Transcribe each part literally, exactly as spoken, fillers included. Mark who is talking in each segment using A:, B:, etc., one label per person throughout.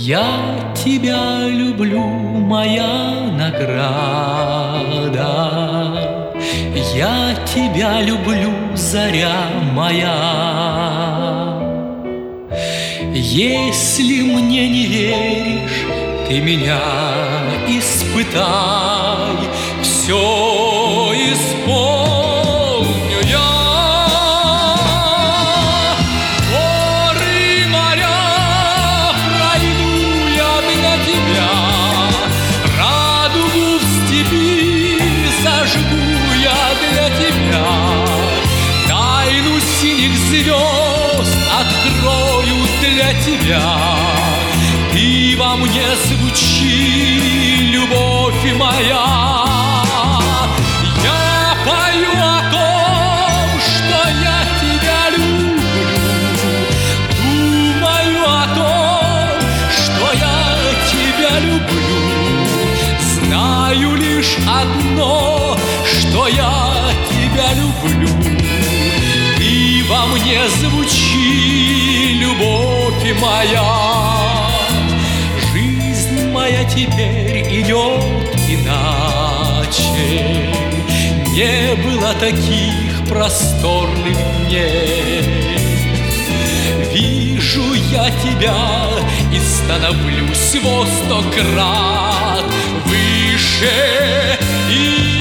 A: Я тебя люблю, моя награда. Я тебя люблю, заря моя. Если мне не веришь, ты меня испытай, все исполню я. Горы, моря пройду я для тебя, радугу в степи зажгу я для тебя, тайну синих звезд открою для тебя. Ты во мне звучи, любовь моя. Я пою о том, что я тебя люблю, думаю о том, что я тебя люблю. Знаю лишь одно, что я тебя люблю. Ты во мне звучи, любовь моя. Моя теперь идет иначе. Не было таких просторных дней. Вижу я тебя и становлюсь во сто крат выше и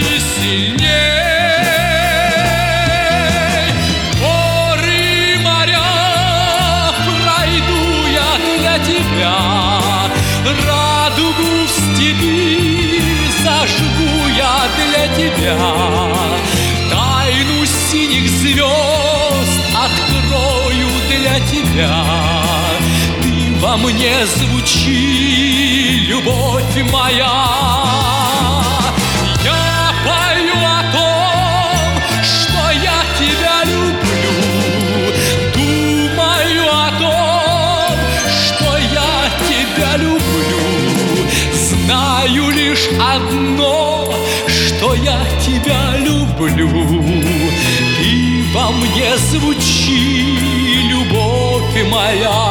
A: сильней. Горы, моря пройду я для тебя, радугу в степи зажгу я для тебя, тайну синих звезд открою для тебя. Ты во мне звучи, любовь моя. Я пою о том, что я тебя люблю, думаю о том, что я тебя люблю. Знаю лишь одно, что я тебя люблю. Ты во мне звучи, любовь моя.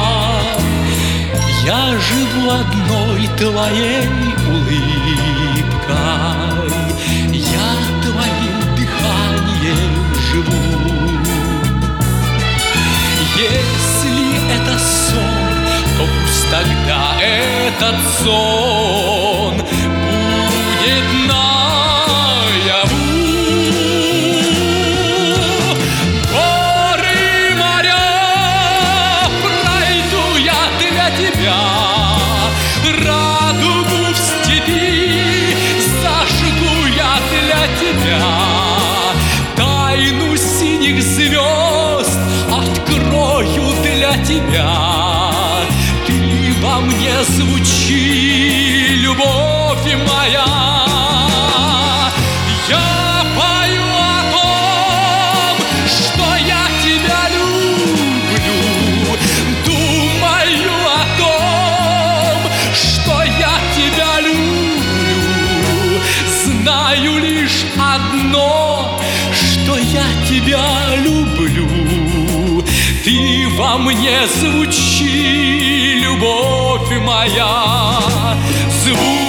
A: Я живу одной твоей улыбкой, я твоим дыханием живу. Если это сон, то пусть тогда этот сон будет наяву. Горы, моря пройду я для тебя, радугу в степи зажгу я для тебя, тайну синих звезд открою для тебя. Во мне звучи, любовь моя. Я пою о том, что я тебя люблю, думаю о том, что я тебя люблю. Знаю лишь одно, что я тебя люблю. Ты во мне звучи, любовь моя. Звук